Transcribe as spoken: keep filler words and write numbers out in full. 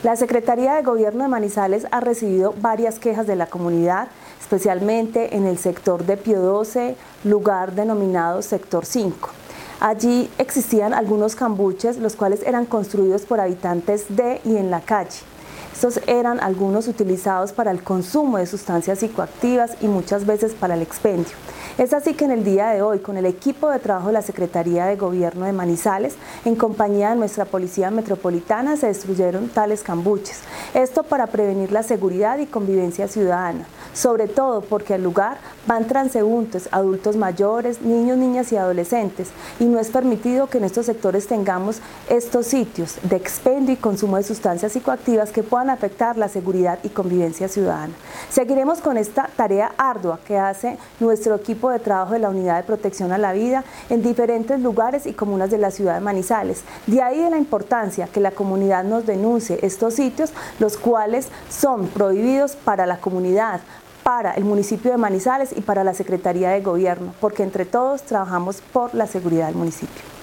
La Secretaría de Gobierno de Manizales ha recibido varias quejas de la comunidad, especialmente en el sector de Pío doce, lugar denominado Sector cinco. Allí existían algunos cambuches, los cuales eran construidos por habitantes de y en la calle. Estos eran algunos utilizados para el consumo de sustancias psicoactivas y muchas veces para el expendio. Es así que en el día de hoy, con el equipo de trabajo de la Secretaría de Gobierno de Manizales, en compañía de nuestra Policía Metropolitana, se destruyeron tales cambuches. Esto para prevenir la seguridad y convivencia ciudadana, sobre todo porque al lugar van transeúntes, adultos mayores, niños, niñas y adolescentes, y no es permitido que en estos sectores tengamos estos sitios de expendio y consumo de sustancias psicoactivas que puedan afectar la seguridad y convivencia ciudadana. Seguiremos con esta tarea ardua que hace nuestro equipo de trabajo de la Unidad de Protección a la Vida en diferentes lugares y comunas de la ciudad de Manizales. De ahí de la importancia que la comunidad nos denuncie estos sitios, los cuales son prohibidos para la comunidad, para el municipio de Manizales y para la Secretaría de Gobierno, porque entre todos trabajamos por la seguridad del municipio.